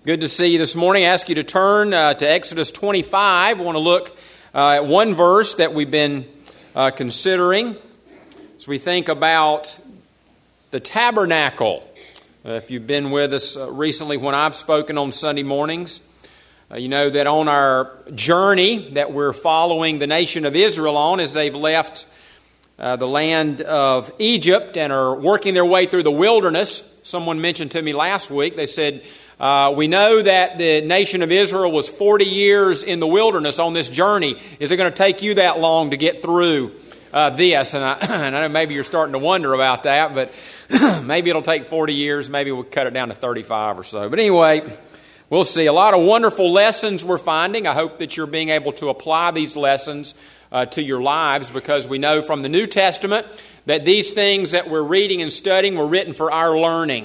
Good to see you this morning. I ask you to turn to Exodus 25. I want to look at one verse that we've been considering as we think about the tabernacle. If you've been with us recently when I've spoken on Sunday mornings, you know that on our journey that we're following the nation of Israel on as they've left the land of Egypt and are working their way through the wilderness. Someone mentioned to me last week, they said, we know that the nation of Israel was 40 years in the wilderness on this journey. Is it going to take you that long to get through this? And I know maybe you're starting to wonder about that, but maybe it'll take 40 years. Maybe we'll cut it down to 35 or so. But anyway, we'll see. A lot of wonderful lessons we're finding. I hope that you're being able to apply these lessons to your lives, because we know from the New Testament that these things that we're reading and studying were written for our learning.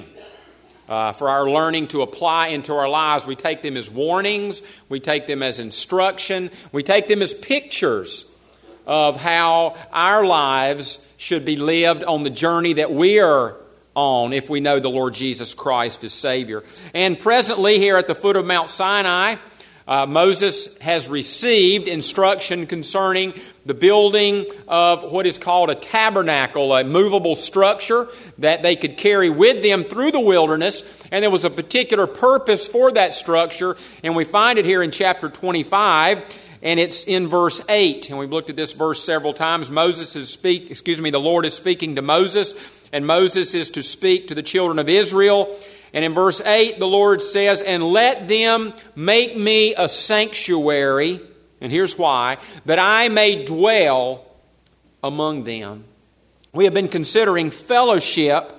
For our learning to apply into our lives. We take them as warnings. We take them as instruction. We take them as pictures of how our lives should be lived on the journey that we are on if we know the Lord Jesus Christ as Savior. And presently here at the foot of Mount Sinai, Moses has received instruction concerning the building of what is called a tabernacle, a movable structure that they could carry with them through the wilderness. And there was a particular purpose for that structure. And we find it here in chapter 25, and it's in verse 8. And we've looked at this verse several times. The Lord is speaking to Moses, and Moses is to speak to the children of Israel. And in verse 8, the Lord says, "And let them make me a sanctuary," and here's why, "that I may dwell among them." We have been considering fellowship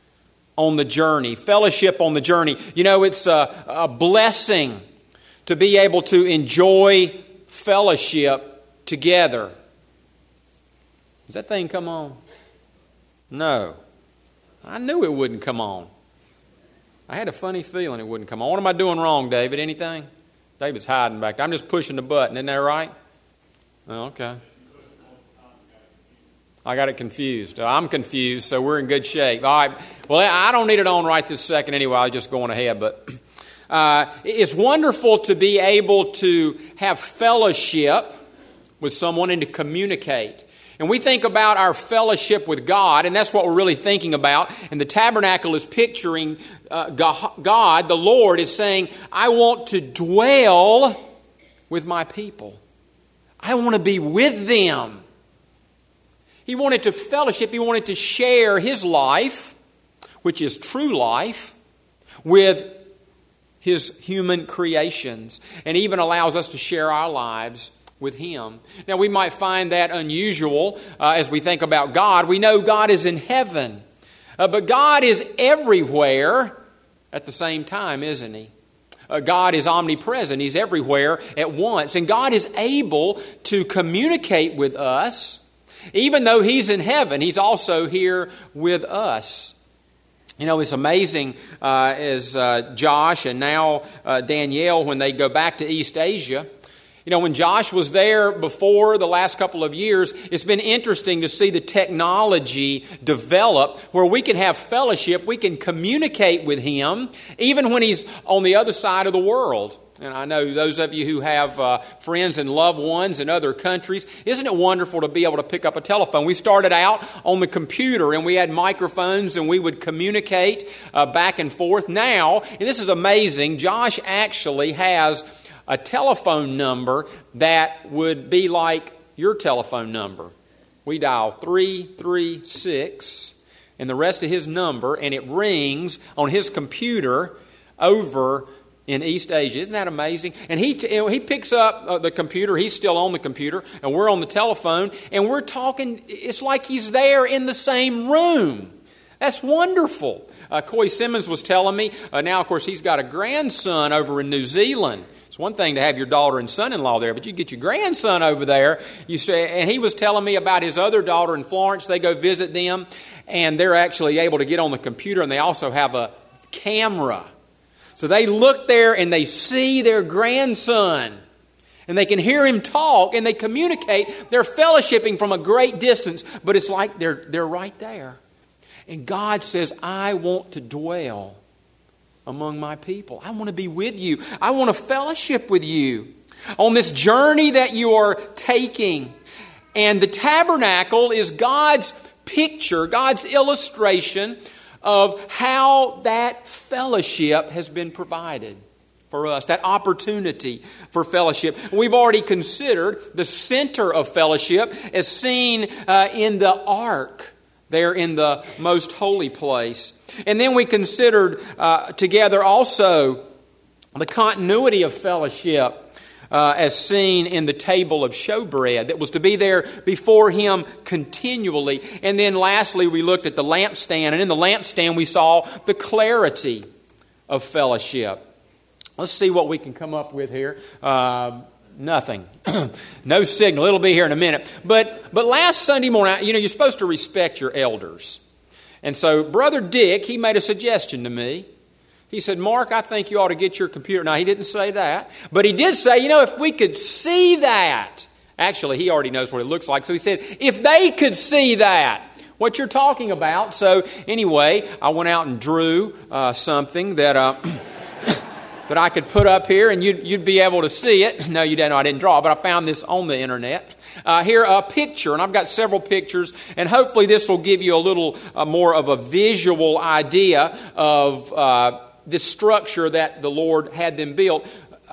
on the journey. Fellowship on the journey. You know, it's a blessing to be able to enjoy fellowship together. Does that thing come on? No. I knew it wouldn't come on. I had a funny feeling it wouldn't come on. What am I doing wrong, David? Anything? David's hiding back there. I'm just pushing the button. Isn't that right? Oh, okay. I got it confused. I'm confused, so we're in good shape. All right. Well, I don't need it on right this second anyway. I was just going ahead. But it's wonderful to be able to have fellowship with someone and to communicate. And we think about our fellowship with God, and that's what we're really thinking about. And the tabernacle is picturing God, the Lord, is saying, I want to dwell with my people. I want to be with them. He wanted to fellowship. He wanted to share His life, which is true life, with His human creations. And even allows us to share our lives with Him. Now, we might find that unusual as we think about God. We know God is in heaven, but God is everywhere at the same time, isn't He? God is omnipresent. He's everywhere at once. And God is able to communicate with us. Even though He's in heaven, He's also here with us. You know, it's amazing as Josh and now Danielle, when they go back to East Asia. You know, when Josh was there before the last couple of years, it's been interesting to see the technology develop where we can have fellowship, we can communicate with him, even when he's on the other side of the world. And I know those of you who have friends and loved ones in other countries, isn't it wonderful to be able to pick up a telephone? We started out on the computer and we had microphones and we would communicate back and forth. Now, and this is amazing, Josh actually has a telephone number that would be like your telephone number. We dial 336 and the rest of his number, and it rings on his computer over in East Asia. Isn't that amazing? And he picks up the computer. He's still on the computer, and we're on the telephone, and we're talking. It's like he's there in the same room. That's wonderful. Coy Simmons was telling me, now of course he's got a grandson over in New Zealand. It's one thing to have your daughter and son-in-law there, but you get your grandson over there. And he was telling me about his other daughter in Florence. They go visit them, and they're actually able to get on the computer, and they also have a camera. So they look there, and they see their grandson, and they can hear him talk, and they communicate. They're fellowshipping from a great distance, but it's like they're right there. And God says, I want to dwell among my people. I want to be with you. I want to fellowship with you on this journey that you are taking. And the tabernacle is God's picture, God's illustration of how that fellowship has been provided for us, that opportunity for fellowship. We've already considered the center of fellowship as seen in the ark there in the most holy place. And then we considered together also the continuity of fellowship as seen in the table of showbread that was to be there before Him continually. And then lastly, we looked at the lampstand, and in the lampstand we saw the clarity of fellowship. Let's see what we can come up with here. Nothing. No signal. It'll be here in a minute. But last Sunday morning, you're supposed to respect your elders. And so Brother Dick, he made a suggestion to me. He said, Mark, I think you ought to get your computer. Now, he didn't say that. But he did say, if we could see that. Actually, he already knows what it looks like. So he said, if they could see that, what you're talking about. So anyway, I went out and drew something that that I could put up here and you'd be able to see it. No, you didn't. I didn't draw, but I found this on the internet. Here, a picture, and I've got several pictures, and hopefully this will give you a little more of a visual idea of this structure that the Lord had them build.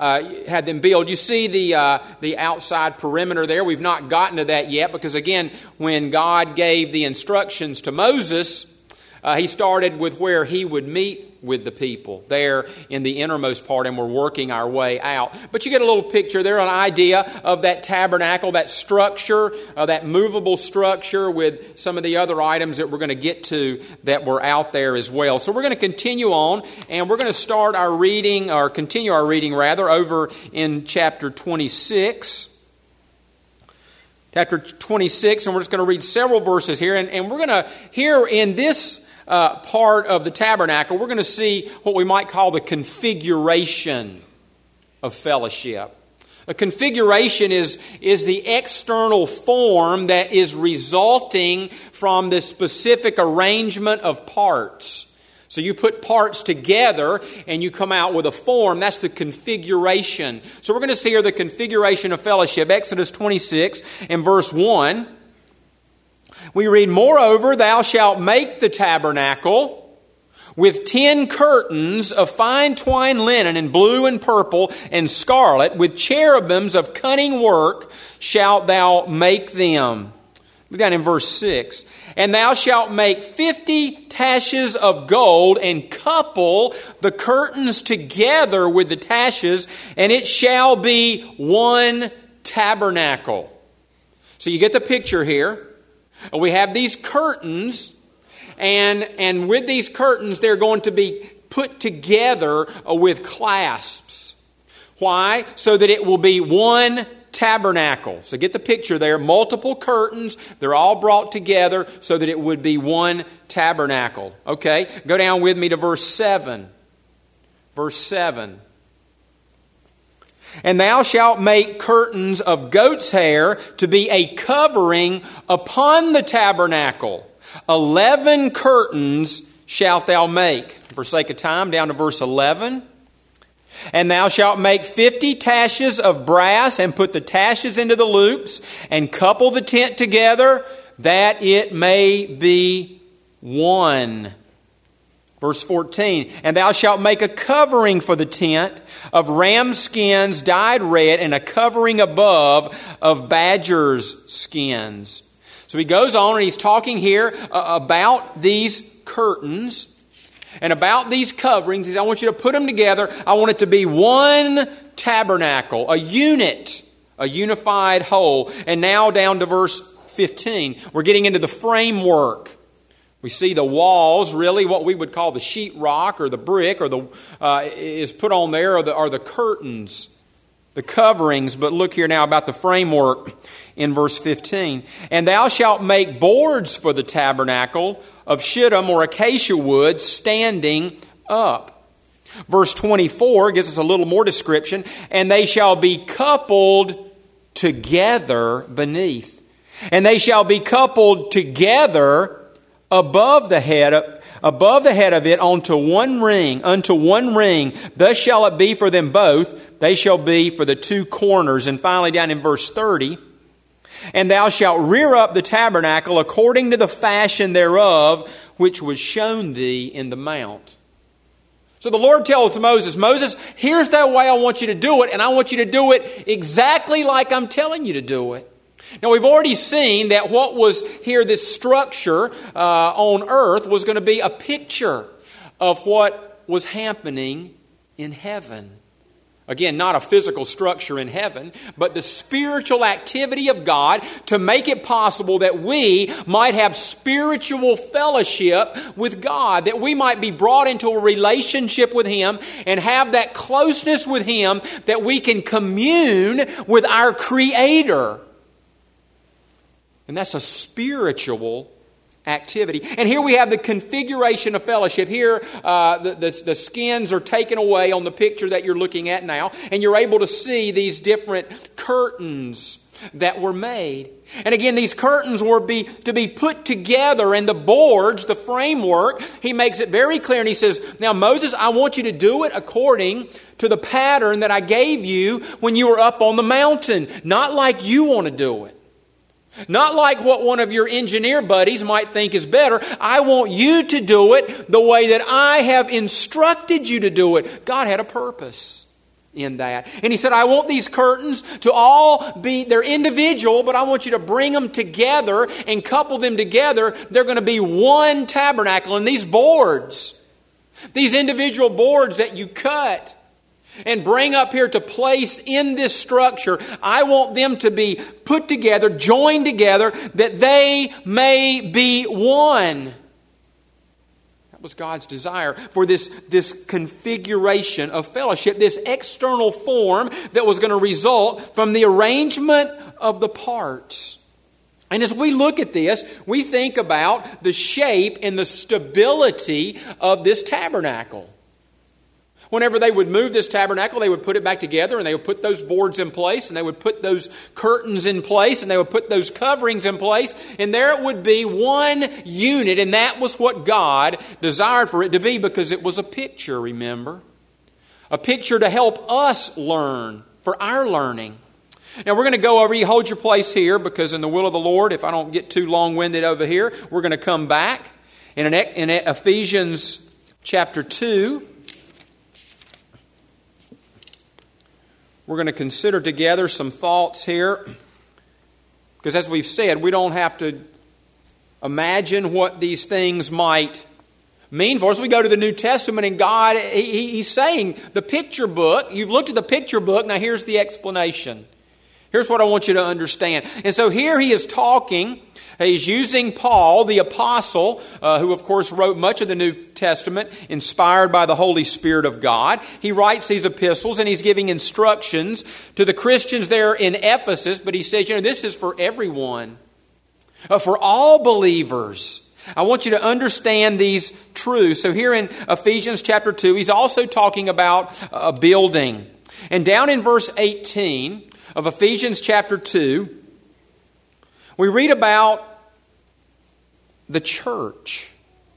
You see the outside perimeter there. We've not gotten to that yet because, again, when God gave the instructions to Moses, He started with where He would meet with the people there in the innermost part, and we're working our way out. But you get a little picture there, an idea of that tabernacle, that structure, that movable structure with some of the other items that we're going to get to that were out there as well. So we're going to continue on, and we're going to start our reading, or continue our reading rather, over in chapter 26. Chapter 26, and we're just going to read several verses here, and we're going to, here in this part of the tabernacle, we're going to see what we might call the configuration of fellowship. A configuration is the external form that is resulting from the specific arrangement of parts. So you put parts together and you come out with a form. That's the configuration. So we're going to see here the configuration of fellowship. Exodus 26 and verse 1. We read, Moreover, thou shalt make the tabernacle with 10 curtains of fine twined linen in blue and purple and scarlet, with cherubims of cunning work shalt thou make them. Look down in verse 6. And thou shalt make 50 taches of gold and couple the curtains together with the taches, and it shall be one tabernacle. So you get the picture here. We have these curtains, and with these curtains, they're going to be put together with clasps. Why? So that it will be one tabernacle. So get the picture there. Multiple curtains. They're all brought together so that it would be one tabernacle. Okay? Go down with me to verse 7. Verse 7. And thou shalt make curtains of goat's hair to be a covering upon the tabernacle. 11 curtains shalt thou make. For sake of time, down to verse 11. And thou shalt make 50 taches of brass, and put the taches into the loops, and couple the tent together, that it may be one. Verse 14, and thou shalt make a covering for the tent of ram skins dyed red, and a covering above of badger's skins. So he goes on, and he's talking here about these curtains and about these coverings. He says, I want you to put them together. I want it to be one tabernacle, a unit, a unified whole. And now down to verse 15, we're getting into the framework. We see the walls, really what we would call the sheetrock or the brick, or is put on there, are the curtains, the coverings. But look here now about the framework in verse 15. And thou shalt make boards for the tabernacle of shittim or acacia wood standing up. Verse 24 gives us a little more description. And they shall be coupled together beneath. And they shall be coupled together above the head above the head of it unto one ring. Thus shall it be for them both. They shall be for the two corners. And finally down in verse 30, and thou shalt rear up the tabernacle according to the fashion thereof, which was shown thee in the mount. So the Lord tells Moses, Moses, here's the way I want you to do it, and I want you to do it exactly like I'm telling you to do it. Now, we've already seen that what was here, this structure on earth, was going to be a picture of what was happening in heaven. Again, not a physical structure in heaven, but the spiritual activity of God to make it possible that we might have spiritual fellowship with God, that we might be brought into a relationship with Him and have that closeness with Him that we can commune with our Creator. And that's a spiritual activity. And here we have the configuration of fellowship. Here, the skins are taken away on the picture that you're looking at now, and you're able to see these different curtains that were made. And again, these curtains were to be put together, and the boards, the framework, he makes it very clear, and he says, now Moses, I want you to do it according to the pattern that I gave you when you were up on the mountain, not like you want to do it. Not like what one of your engineer buddies might think is better. I want you to do it the way that I have instructed you to do it. God had a purpose in that. And He said, I want these curtains to all be, they're individual, but I want you to bring them together and couple them together. They're going to be one tabernacle. And these boards, these individual boards that you cut and bring up here to place in this structure, I want them to be put together, joined together, that they may be one. That was God's desire for this configuration of fellowship, this external form that was going to result from the arrangement of the parts. And as we look at this, we think about the shape and the stability of this tabernacle. Whenever they would move this tabernacle, they would put it back together, and they would put those boards in place, and they would put those curtains in place, and they would put those coverings in place, and there it would be one unit, and that was what God desired for it to be, because it was a picture, remember? A picture to help us learn, for our learning. Now we're going to go over, you hold your place here, because in the will of the Lord, if I don't get too long-winded over here, we're going to come back. In Ephesians chapter 2, we're going to consider together some thoughts here. Because as we've said, we don't have to imagine what these things might mean for us. We go to the New Testament and God, He's saying the picture book, you've looked at the picture book, now here's the explanation. Here's what I want you to understand. And so here He is talking. He's using Paul, the apostle, who of course wrote much of the New Testament, inspired by the Holy Spirit of God. He writes these epistles and he's giving instructions to the Christians there in Ephesus. But he says, this is for everyone, for all believers. I want you to understand these truths. So here in Ephesians chapter 2, he's also talking about a building. And down in verse 18 of Ephesians chapter 2, we read about the church.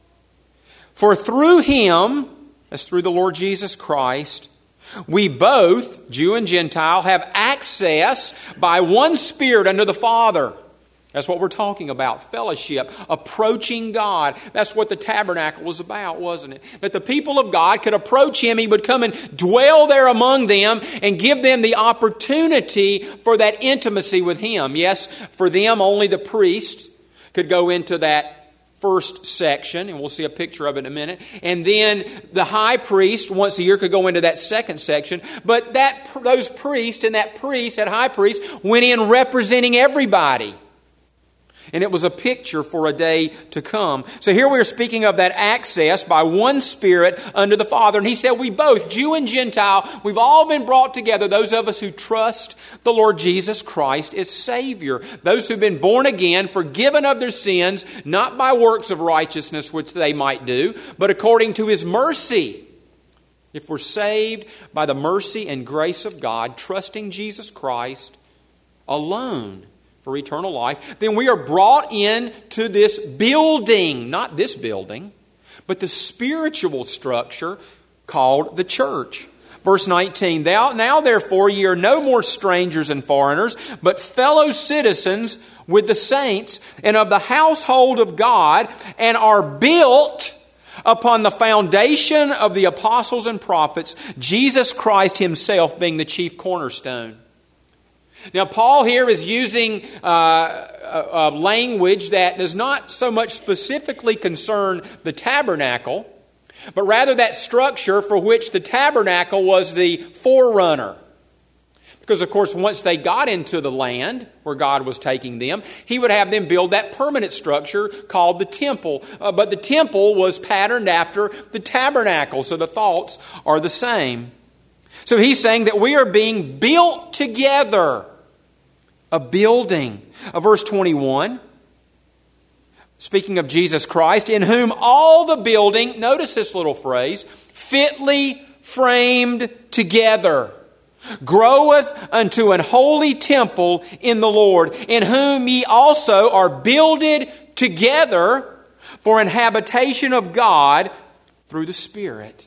For through Him, that's through the Lord Jesus Christ, we both, Jew and Gentile, have access by one Spirit unto the Father. That's what we're talking about, fellowship, approaching God. That's what the tabernacle was about, wasn't it? That the people of God could approach Him. He would come and dwell there among them and give them the opportunity for that intimacy with Him. Yes, for them, only the priest could go into that first section, and we'll see a picture of it in a minute. And then the high priest, once a year, could go into that second section. But those priests and that high priest, went in representing everybody. And it was a picture for a day to come. So here we are speaking of that access by one Spirit unto the Father. And he said we both, Jew and Gentile, we've all been brought together, those of us who trust the Lord Jesus Christ as Savior. Those who've been born again, forgiven of their sins, not by works of righteousness which they might do, but according to His mercy. If we're saved by the mercy and grace of God, trusting Jesus Christ alone for eternal life, then we are brought in to this building, not this building, but the spiritual structure called the church. Verse 19, Now therefore ye are no more strangers and foreigners, but fellow citizens with the saints and of the household of God, and are built upon the foundation of the apostles and prophets, Jesus Christ Himself being the chief cornerstone. Now, Paul here is using a language that does not so much specifically concern the tabernacle, but rather that structure for which the tabernacle was the forerunner. Because, of course, once they got into the land where God was taking them, He would have them build that permanent structure called the temple. But the temple was patterned after the tabernacle, so the thoughts are the same. So he's saying that we are being built together. A building. Verse 21, speaking of Jesus Christ, in whom all the building, notice this little phrase, fitly framed together, groweth unto an holy temple in the Lord, in whom ye also are builded together for an habitation of God through the Spirit.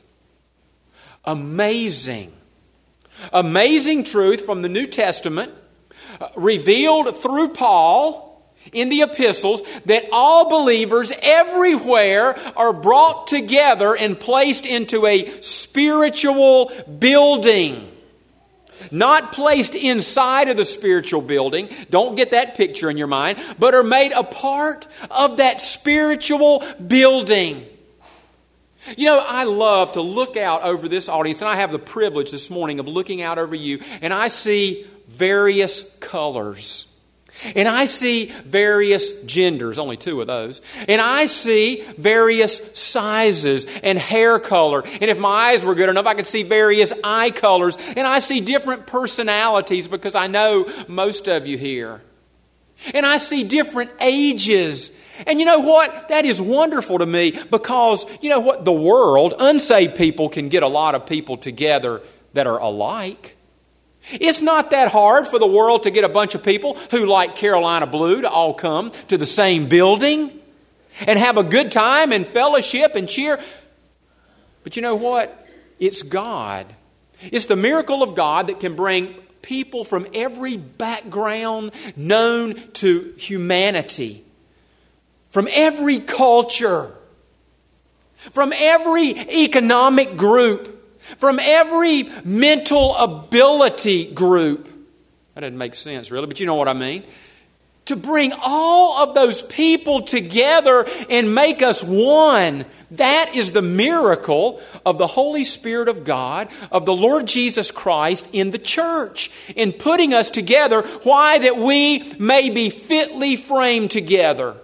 Amazing. Amazing truth from the New Testament, revealed through Paul in the epistles, that all believers everywhere are brought together and placed into a spiritual building. Not placed inside of the spiritual building, don't get that picture in your mind, but are made a part of that spiritual building. You know, I love to look out over this audience, and I have the privilege this morning of looking out over you, and I see various colors. And I see various genders, only 2 of those. And I see various sizes and hair color. And if my eyes were good enough, I could see various eye colors. And I see different personalities, because I know most of you here. And I see different ages. And you know what? That is wonderful to me, because, you know what? The world, unsaved people can get a lot of people together that are alike. It's not that hard for the world to get a bunch of people who like Carolina Blue to all come to the same building and have a good time and fellowship and cheer. But you know what? It's God. It's the miracle of God that can bring people from every background known to humanity, from every culture, from every economic group, from every mental ability group. That doesn't make sense really, but you know what I mean. To bring all of those people together and make us one. That is the miracle of the Holy Spirit of God, of the Lord Jesus Christ in the church, in putting us together. Why? That we may be fitly framed together.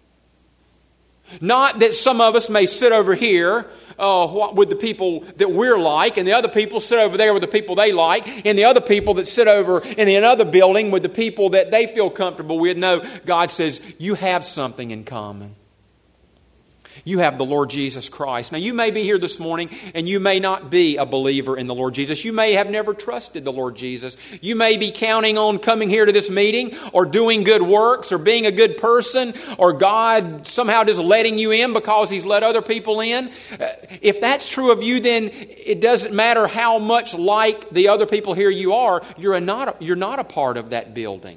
Not that some of us may sit over here with the people that we're like, and the other people sit over there with the people they like, and the other people that sit over in another building with the people that they feel comfortable with. No, God says you have something in common. You have the Lord Jesus Christ. Now, you may be here this morning and you may not be a believer in the Lord Jesus. You may have never trusted the Lord Jesus. You may be counting on coming here to this meeting or doing good works or being a good person, or God somehow just letting you in because He's let other people in. If that's true of you, then it doesn't matter how much like the other people here you are. You're not a part of that building.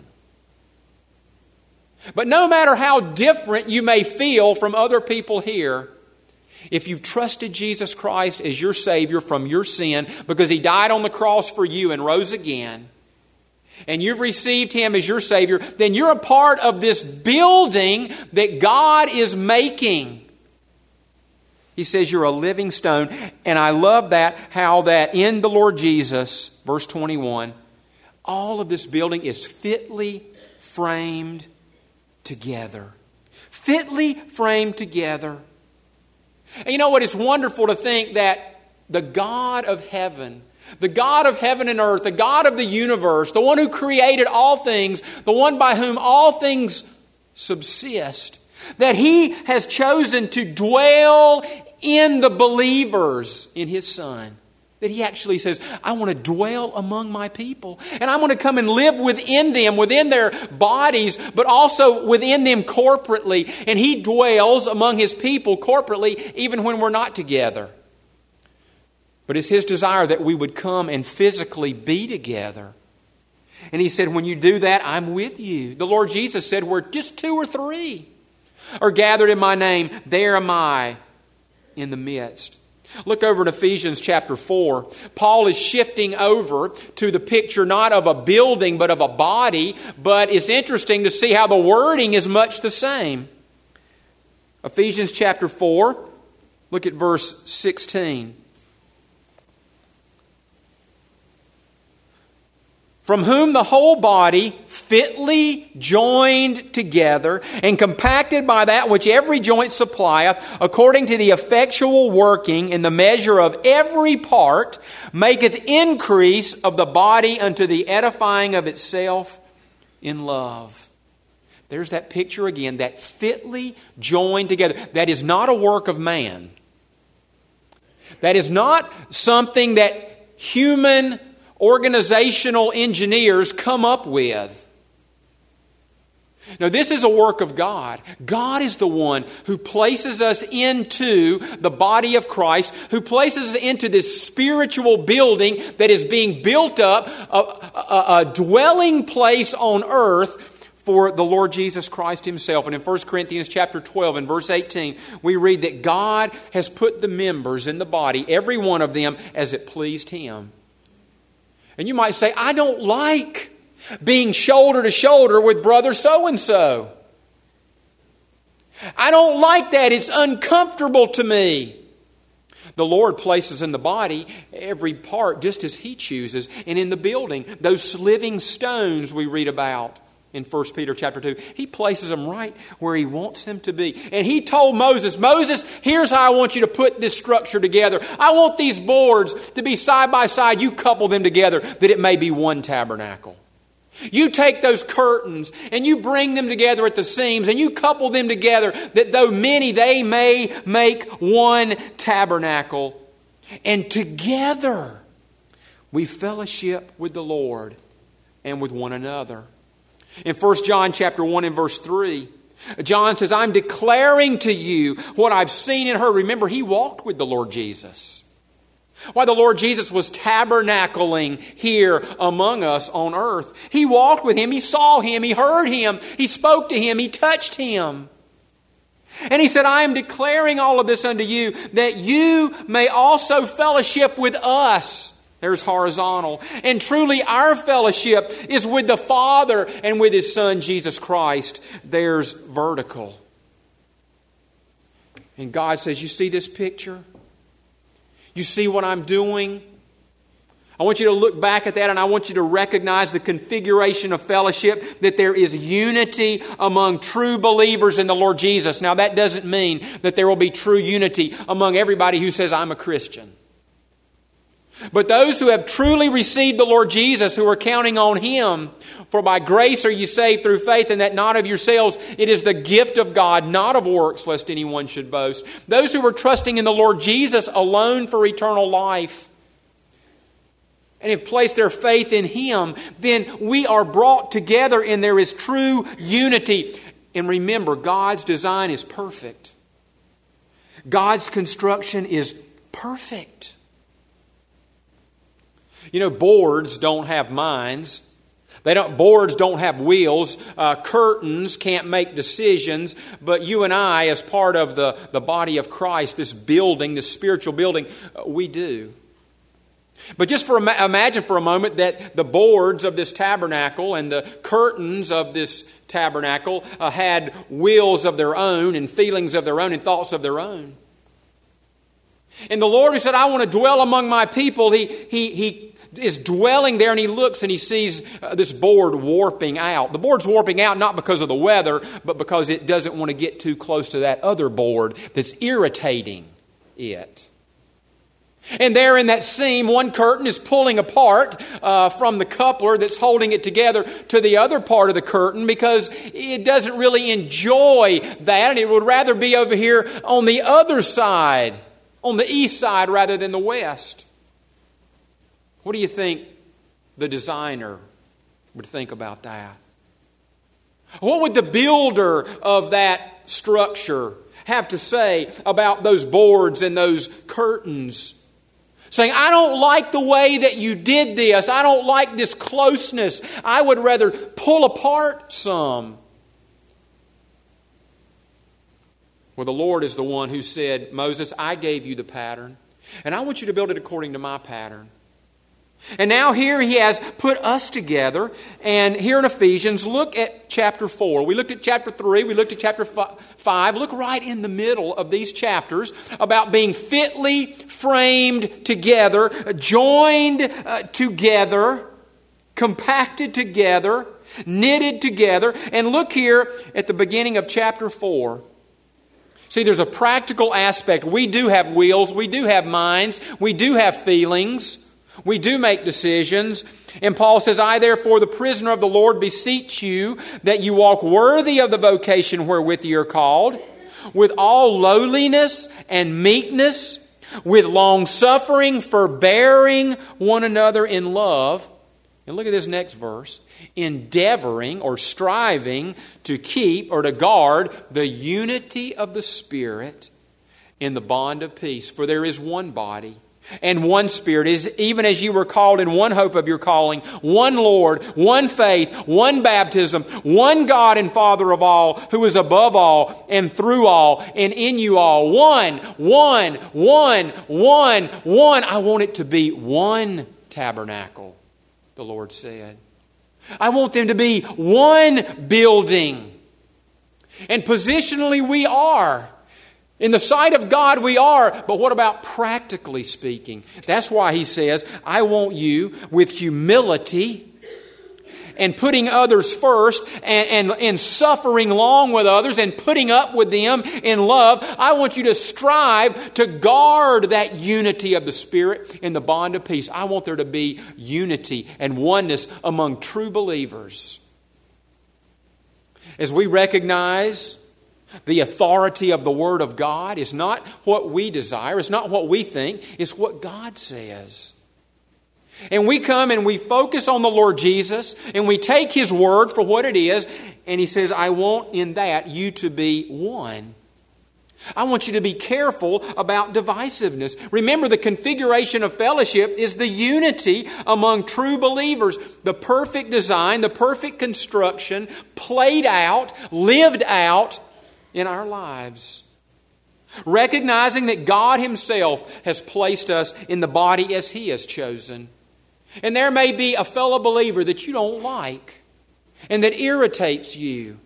But no matter how different you may feel from other people here, if you've trusted Jesus Christ as your Savior from your sin, because He died on the cross for you and rose again, and you've received Him as your Savior, then you're a part of this building that God is making. He says you're a living stone. And I love that, how that in the Lord Jesus, verse 21, all of this building is fitly framed together. Fitly framed together. And you know what? It's wonderful to think that the God of heaven, the God of heaven and earth, the God of the universe, the one who created all things, the one by whom all things subsist, that He has chosen to dwell in the believers in His Son. that He actually says, I want to dwell among my people. And I want to come and live within them, within their bodies, but also within them corporately. And He dwells among His people corporately, even when we're not together. But it's His desire that we would come and physically be together. And He said, when you do that, I'm with you. The Lord Jesus said, where just 2 or 3 are gathered in my name, there am I in the midst. Look over in Ephesians chapter 4. Paul is shifting over to the picture not of a building but of a body. But it's interesting to see how the wording is much the same. Ephesians chapter 4, look at verse 16. From whom the whole body, fitly joined together and compacted by that which every joint supplieth, according to the effectual working in the measure of every part, maketh increase of the body unto the edifying of itself in love. There's that picture again, that fitly joined together. That is not a work of man. That is not something that human organizational engineers come up with. No, this is a work of God. God is the one who places us into the body of Christ, who places us into this spiritual building that is being built up, a dwelling place on earth for the Lord Jesus Christ Himself. And in 1 Corinthians chapter 12 and verse 18, we read that God has put the members in the body, every one of them, as it pleased Him. And you might say, I don't like being shoulder to shoulder with brother so-and-so. I don't like that. It's uncomfortable to me. The Lord places in the body every part just as He chooses. And in the building, those living stones we read about in 1 Peter chapter 2, He places them right where He wants them to be. And He told Moses, here's how I want you to put this structure together. I want these boards to be side by side. You couple them together that it may be one tabernacle. You take those curtains and you bring them together at the seams and you couple them together that though many, they may make one tabernacle. And together we fellowship with the Lord and with one another. In 1 John chapter 1 and verse 3, John says, I'm declaring to you what I've seen and heard. Remember, he walked with the Lord Jesus. While the Lord Jesus was tabernacling here among us on earth, He walked with Him, He saw Him, He heard Him, He spoke to Him, He touched Him. And He said, I am declaring all of this unto you that you may also fellowship with us. There's horizontal. And truly our fellowship is with the Father and with His Son, Jesus Christ. There's vertical. And God says, you see this picture? You see what I'm doing? I want you to look back at that and I want you to recognize the configuration of fellowship, that there is unity among true believers in the Lord Jesus. Now that doesn't mean that there will be true unity among everybody who says, I'm a Christian. But those who have truly received the Lord Jesus, who are counting on Him, for by grace are you saved through faith, and that not of yourselves, it is the gift of God, not of works, lest anyone should boast. Those who are trusting in the Lord Jesus alone for eternal life, and have placed their faith in Him, then we are brought together and there is true unity. And remember, God's design is perfect. God's construction is perfect. You know, boards don't have minds. Boards don't have wheels. Curtains can't make decisions. But you and I, as part of the body of Christ, this building, this spiritual building, we do. But just imagine for a moment that the boards of this tabernacle and the curtains of this tabernacle had wills of their own and feelings of their own and thoughts of their own. And the Lord, who said, I want to dwell among my people, He is dwelling there, and He looks and He sees this board warping out. The board's warping out not because of the weather, but because it doesn't want to get too close to that other board that's irritating it. And there in that seam, one curtain is pulling apart from the coupler that's holding it together to the other part of the curtain because it doesn't really enjoy that, and it would rather be over here on the other side, on the east side rather than the west. What do you think the designer would think about that? What would the builder of that structure have to say about those boards and those curtains? Saying, I don't like the way that you did this. I don't like this closeness. I would rather pull apart some. Well, the Lord is the one who said, Moses, I gave you the pattern, and I want you to build it according to my pattern. And now here He has put us together. And here in Ephesians, look at chapter 4. We looked at chapter 3. We looked at chapter 5. Look right in the middle of these chapters about being fitly framed together, joined together, compacted together, knitted together. And look here at the beginning of chapter 4. See, there's a practical aspect. We do have wills. We do have minds. We do have feelings. We do make decisions. And Paul says, I therefore, the prisoner of the Lord, beseech you that you walk worthy of the vocation wherewith you are called, with all lowliness and meekness, with long suffering, forbearing one another in love. And look at this next verse. Endeavoring or striving to keep or to guard the unity of the Spirit in the bond of peace. For there is one body and one Spirit, even as you were called in one hope of your calling, one Lord, one faith, one baptism, one God and Father of all, who is above all and through all and in you all. One. I want it to be one tabernacle, the Lord said. I want them to be one building. And positionally we are. In the sight of God we are, but what about practically speaking? That's why He says, I want you with humility and putting others first and suffering long with others and putting up with them in love. I want you to strive to guard that unity of the Spirit in the bond of peace. I want there to be unity and oneness among true believers. As we recognize the authority of the Word of God is not what we desire, it's not what we think, it's what God says. And we come and we focus on the Lord Jesus and we take His Word for what it is, and He says, I want in that you to be one. I want you to be careful about divisiveness. Remember, the configuration of fellowship is the unity among true believers. The perfect design, the perfect construction, played out, lived out in our lives. Recognizing that God Himself has placed us in the body as He has chosen. And there may be a fellow believer that you don't like and that irritates you.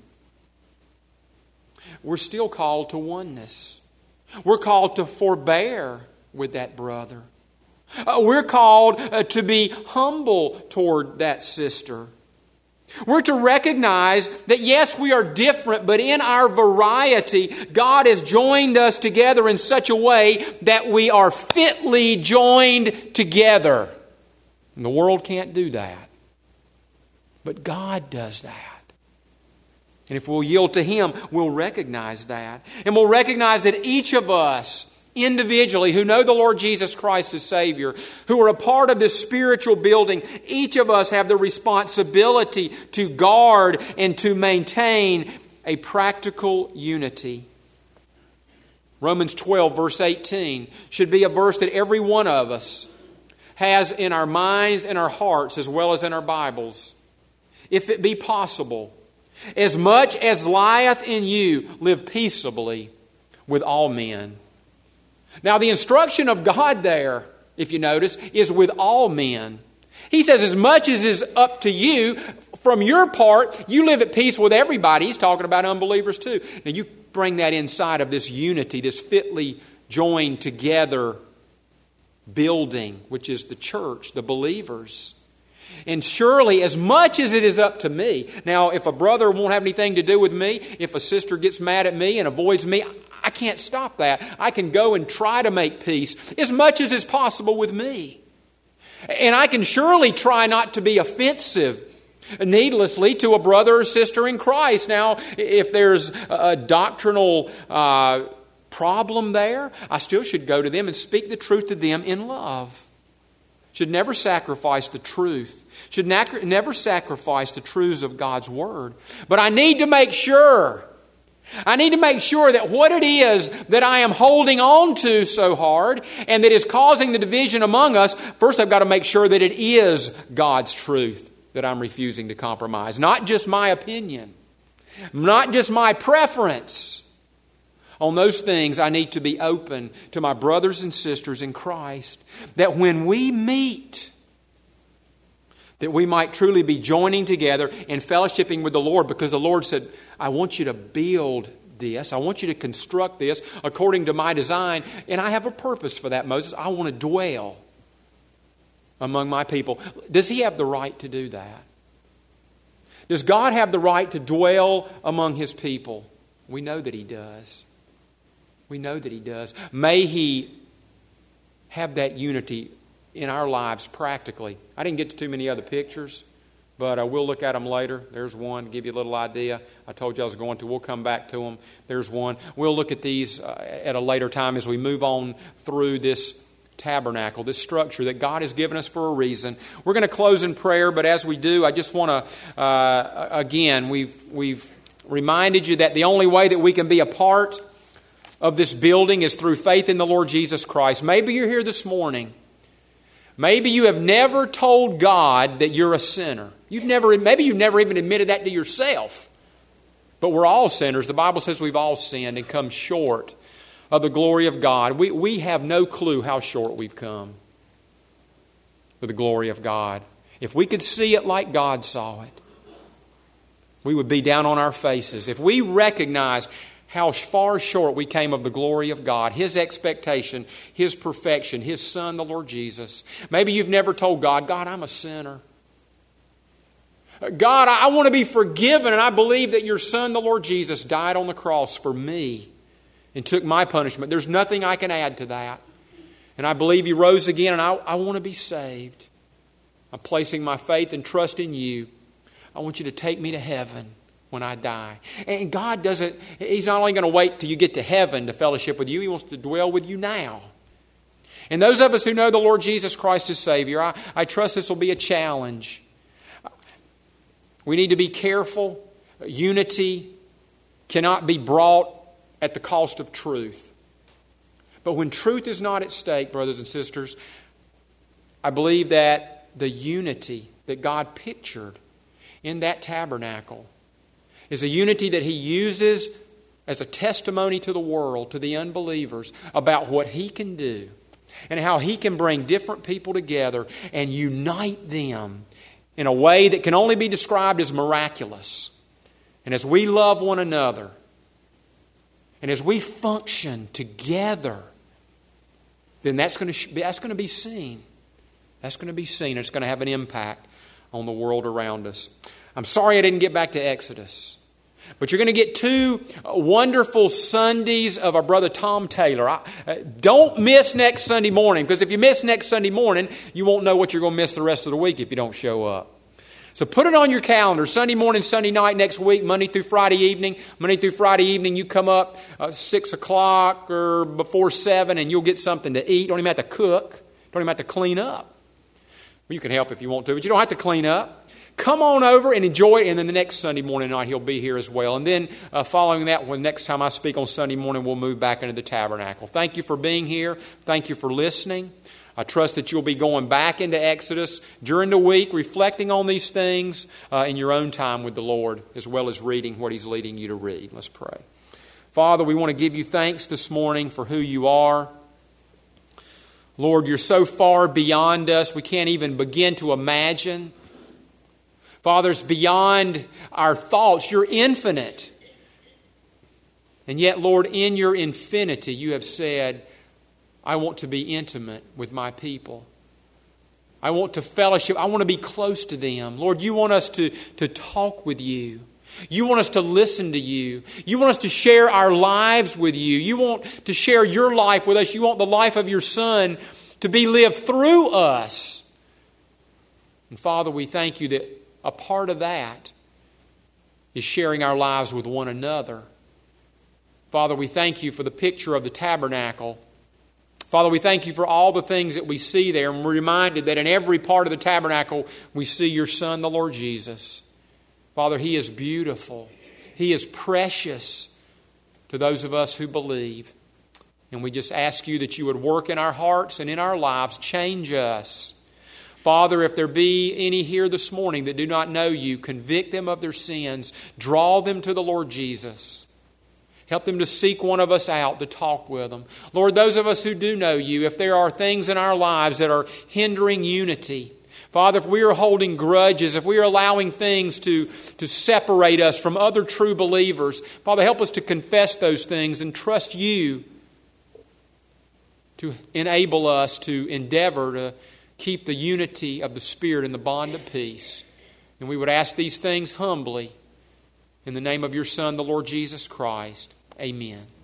We're still called to oneness. We're called to forbear with that brother. We're called to be humble toward that sister. We're to recognize that yes, we are different, but in our variety, God has joined us together in such a way that we are fitly joined together. And the world can't do that. But God does that. And if we'll yield to Him, we'll recognize that. And we'll recognize that each of us, individually, who know the Lord Jesus Christ as Savior, who are a part of this spiritual building, each of us have the responsibility to guard and to maintain a practical unity. Romans 12, verse 18, should be a verse that every one of us has in our minds and our hearts as well as in our Bibles. If it be possible, as much as lieth in you, live peaceably with all men. Now, the instruction of God there, if you notice, is with all men. He says, as much as is up to you, from your part, you live at peace with everybody. He's talking about unbelievers too. Now, you bring that inside of this unity, this fitly joined together building, which is the church, the believers. And surely, as much as it is up to me, now, if a brother won't have anything to do with me, if a sister gets mad at me and avoids me, I can't stop that. I can go and try to make peace as much as is possible with me. And I can surely try not to be offensive needlessly to a brother or sister in Christ. Now, if there's a doctrinal problem there, I still should go to them and speak the truth to them in love. should never sacrifice the truth, should never sacrifice the truths of God's Word. But I need to make sure. I need to make sure that what it is that I am holding on to so hard and that is causing the division among us, first I've got to make sure that it is God's truth that I'm refusing to compromise. Not just my opinion, not just my preference. On those things, I need to be open to my brothers and sisters in Christ, that when we meet, that we might truly be joining together and fellowshipping with the Lord, because the Lord said, I want you to build this. I want you to construct this according to my design, and I have a purpose for that, Moses. I want to dwell among my people. Does He have the right to do that? Does God have the right to dwell among His people? We know that He does. We know that He does. May He have that unity in our lives practically. I didn't get to too many other pictures, but we'll look at them later. There's one to give you a little idea. I told you I was going to. We'll come back to them. There's one. We'll look at these at a later time as we move on through this tabernacle, this structure that God has given us for a reason. We're going to close in prayer, but as we do, I just want to, again, we've reminded you that the only way that we can be a part of this building is through faith in the Lord Jesus Christ. Maybe you're here this morning. Maybe you have never told God that you're a sinner. Maybe you've never even admitted that to yourself. But we're all sinners. The Bible says we've all sinned and come short of the glory of God. We have no clue how short we've come with the glory of God. If we could see it like God saw it, we would be down on our faces. If we recognize how far short we came of the glory of God, His expectation, His perfection, His Son, the Lord Jesus. Maybe you've never told God, God, I'm a sinner. God, I want to be forgiven, and I believe that your Son, the Lord Jesus, died on the cross for me and took my punishment. There's nothing I can add to that. And I believe He rose again, and I want to be saved. I'm placing my faith and trust in you. I want you to take me to heaven when I die. And God doesn't, He's not only going to wait till you get to heaven to fellowship with you, He wants to dwell with you now. And those of us who know the Lord Jesus Christ as Savior, I trust this will be a challenge. We need to be careful. Unity cannot be brought at the cost of truth. But when truth is not at stake, brothers and sisters, I believe that the unity that God pictured in that tabernacle is a unity that He uses as a testimony to the world, to the unbelievers, about what He can do and how He can bring different people together and unite them in a way that can only be described as miraculous. And as we love one another, and as we function together, then that's going to be seen. That's going to be seen. It's going to have an impact on the world around us. I'm sorry I didn't get back to Exodus. But you're going to get 2 wonderful Sundays of our brother Tom Taylor. Don't miss next Sunday morning, because if you miss next Sunday morning, you won't know what you're going to miss the rest of the week if you don't show up. So put it on your calendar. Sunday morning, Sunday night next week, Monday through Friday evening. Monday through Friday evening, you come up 6 o'clock or before 7, and you'll get something to eat. Don't even have to cook. Don't even have to clean up. Well, you can help if you want to, but you don't have to clean up. Come on over and enjoy it, and then the next Sunday morning night he'll be here as well. And then following that, when next time I speak on Sunday morning, we'll move back into the tabernacle. Thank you for being here. Thank you for listening. I trust that you'll be going back into Exodus during the week, reflecting on these things in your own time with the Lord, as well as reading what He's leading you to read. Let's pray. Father, we want to give you thanks this morning for who you are. Lord, you're so far beyond us, we can't even begin to imagine. Father, it's beyond our thoughts. You're infinite. And yet, Lord, in your infinity, you have said, I want to be intimate with my people. I want to fellowship. I want to be close to them. Lord, you want us to talk with you. You want us to listen to you. You want us to share our lives with you. You want to share your life with us. You want the life of your Son to be lived through us. And Father, we thank you that a part of that is sharing our lives with one another. Father, we thank you for the picture of the tabernacle Father, we thank you for all the things that we see there, and we're reminded that in every part of the tabernacle we see your Son, the Lord Jesus. Father, He is beautiful. He is precious to those of us who believe. And we just ask you that you would work in our hearts and in our lives, change us. Father, if there be any here this morning that do not know you, convict them of their sins. Draw them to the Lord Jesus. Help them to seek one of us out to talk with them. Lord, those of us who do know you, if there are things in our lives that are hindering unity, Father, if we are holding grudges, if we are allowing things to separate us from other true believers, Father, help us to confess those things and trust you to enable us to endeavor to keep the unity of the Spirit and the bond of peace. And we would ask these things humbly in the name of your Son, the Lord Jesus Christ. Amen.